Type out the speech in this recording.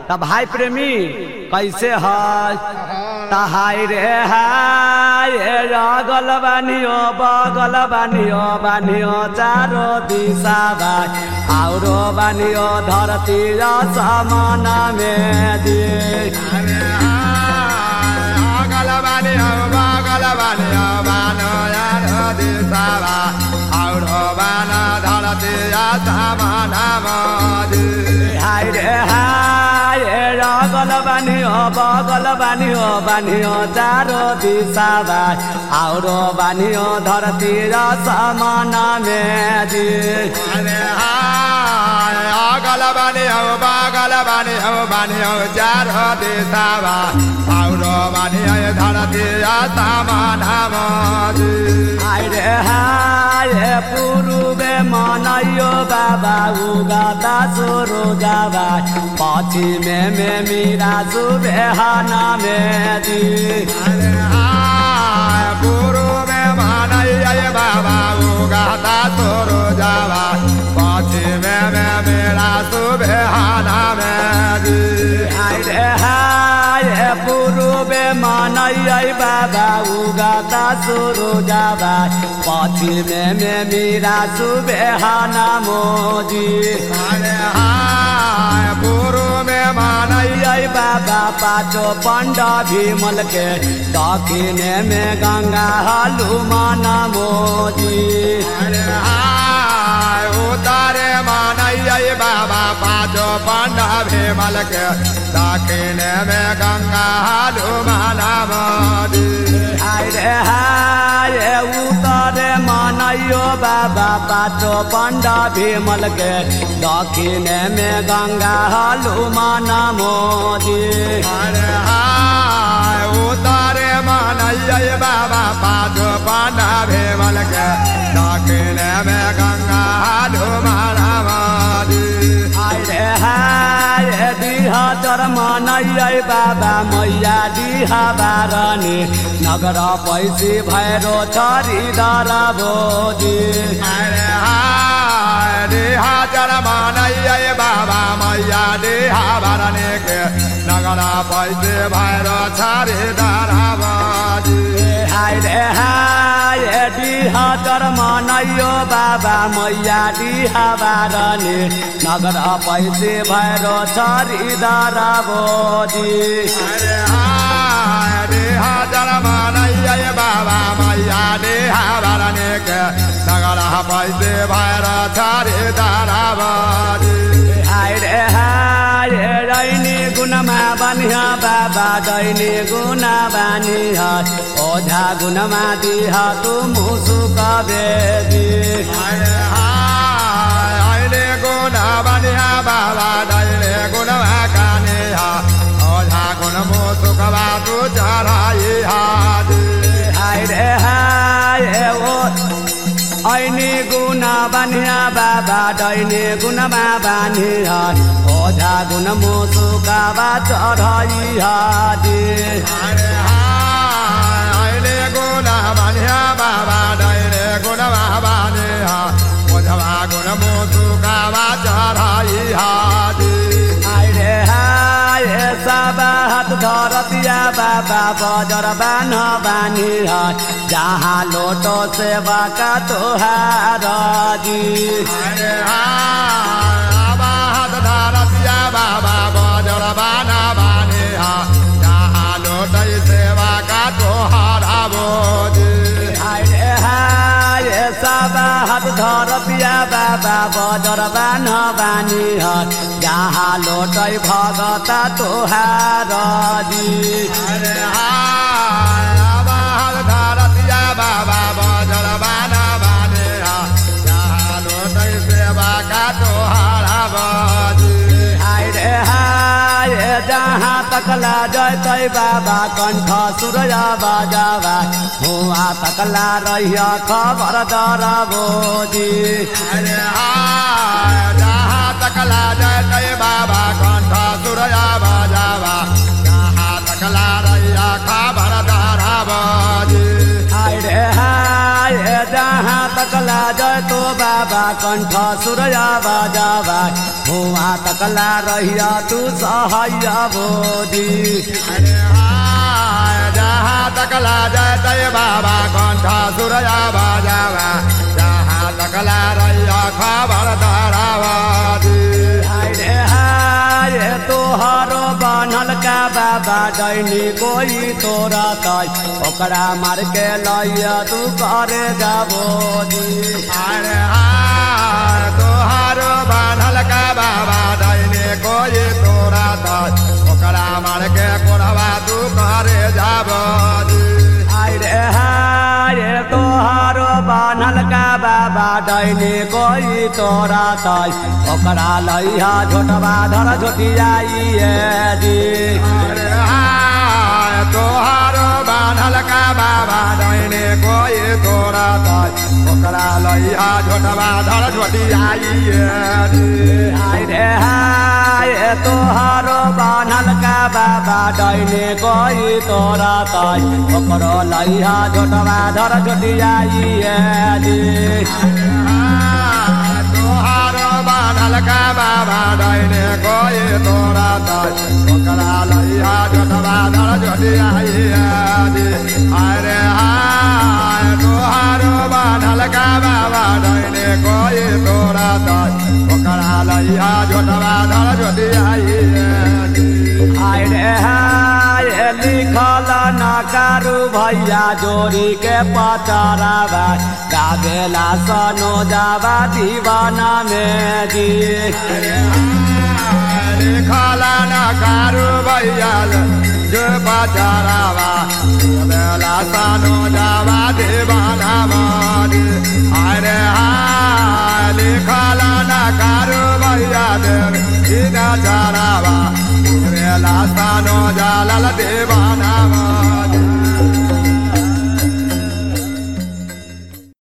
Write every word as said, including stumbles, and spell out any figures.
तब भाई प्रेमी कैसे है तहाई रे हाय रगल बानियो बगल बानियो बानियो चारो दिशा भाई आउरो बानियो धरती समाना में दिए अगल बानियो बगल बानियो बानो चारो दिशा भाई आउरो बानो धरती समाना में दिए हाय रे हाय रगल बानियो बगल बानियो बानियो चारो दिशा भाई आउरो बानियो धरती समाना में दिए अरे हाय अगल बानियो बगल बानियो बानियो चारो दिशा भाई आउरो बानियो धरती समाना में दिए हाय रे हाय पूर्वे मनयो बाबा उगाता सुरु जाबा पश्चिमे में मीरा सुबेहाना में दी अरे हाय पूर्वे मनयो बाबा उगाता सुरु जाबा पश्चिमे में मीरा सुबेहाना में दी हाय रे हाय पूर्वे मनयो बाबा उगाता सुरु जाबा पश्चिमे में मीरा सुबेहाना मोदी अरे हाय पूर्वे मनयो बाबा पाचो पंडा भीमल के दक्षिणे में गंगा हनुमाना मोदी अरे हाय उतारे मनयो बाबा पाँचो पंडा भीमल के दक्षिणे में गंगा हनुमाना मोदी हाय रे हाय उतरे मनयो बाबा पाचो पंडा भीमल के दक्षिणे में गंगा हनुमाना मोदी अरे हाय उतारे मनयो बाबा पाँचो पंडा भीमल के दक्षिणे में गंगा हनुमाना मोदी हाय रे हाय दिहा चर मनयो बाबा मैया दिहा बारनी नगर पैसी भैरो छरी दर बोदी अरे हाय देहा चर मनयो बाबा मैया देहा बारने के नगरा पैसे भैर छारे दाराबाजी हाय रे हाय दिहा चर मनयो बाबा मैया दिहा बारनी नगर पैसी भैरो छरी दर बोदी अरे हाय देहा चर मनयो बाबा मैया देहा बारने के नगरा पैसे भैर छारे दाराबाजी हाय रे हाय रैनी गुणमा बनिया बाबा दैनी गुना बनिया ओझा गुणमा दिह तू मुसुक बेदी अरे हाय आइले गुना बनिया बाबा दैले गुणमा कानिया ओझा गुण मुसुकवा तू चढ़ाई हाजी हाय रे हाय ओ ऐनी गुना बनिया बाबा दैनी गुणमा बनिया ओझा गुण मुसुकवा चढ़ाई हाजी अरे हाय आइले गुना बनिया बाबा दैले गुणमा बनिया ओझा गुण मुसुकवा चढ़ाई हाजी हाय रे हाय सबा हाथ धरतिया बाबा बजर बान बानी जहाँ लोटो सेवा का तोहार जी अरे हाय हाथ धरतिया बाबा बजर बाना बानी जहाँ लोटै सेवा का तोहारा बोजी हाय रे हाय सबा हाथ धरतिया बाबा बजर बान बानी जहाँ लोटै भगता तोहार जी अरे हाय हाथ धरतिया बाबा बजर बाना बानी जहाँ लोटै सेवा का तोहारा बोजी हाय रे हाय जहाँ तकला जयतै बाबा कंठ सूर्य बजावा हुआ तकला रहिया खबर दर बोदी अरे हाय जहाँ तकला जयतै बाबा कंठ सूर्य बजावा जहाँ तकला रहिया खबर दारा बजी हाय रे हाय जहाँ तकला तकला जय तो बाबा कंठ सुरया बाजावा हुआ तकला रहिया तू सहैया बोधी अरे हाय जहाँ तकला जय तय बाबा कंठ सुरया बाजावा जहाँ तकला रहिया खबर धरावादी रे हाय तोहरो बनल का बाबा डैनी कोई तोरा तय ओकरा मार के लैया तू करे जाबो जी अरे हाय तोहारो बान्हल का बाबा दैने कोई तोरा तय ओकरा मार के कोरवा तू करे जाबो आय रे हाय तोहारो बनल का बाबा डैनी कोई तोरा तय ओकरा लैया झोटवा धर झोटियाई जी अरे हाय तोहारो बान्हल का बाबा दैने कोई तोरा तय ओकरा लैया झोटवा धर झोटियाई आय रे हाय तोहारो बनल का बाबा डैनी कोई तोरा तय ओकरो लैया झोटवा धर झोटियाई जी तोहारो बान्हल का बाबा दैने कोई तोरा तय ओकरा लैया झोटवा धर झोटियाई अरे हाय तोहारो बान्हल का बाबा दैने कोई तोरा तय ओकरा लैया झोटवा धर झोटियाई आय रे हाय लिखल नकारू भैया जोड़ी के पचरावा गावेला सनो जावा दीवाना में जी लिखला न कारू भैया जो बचारावा बेला सानो जावा दीवाना मारी अरे हाय लिखला न कारू भैया देव चारावा बेला सानो जालल दीवाना मारी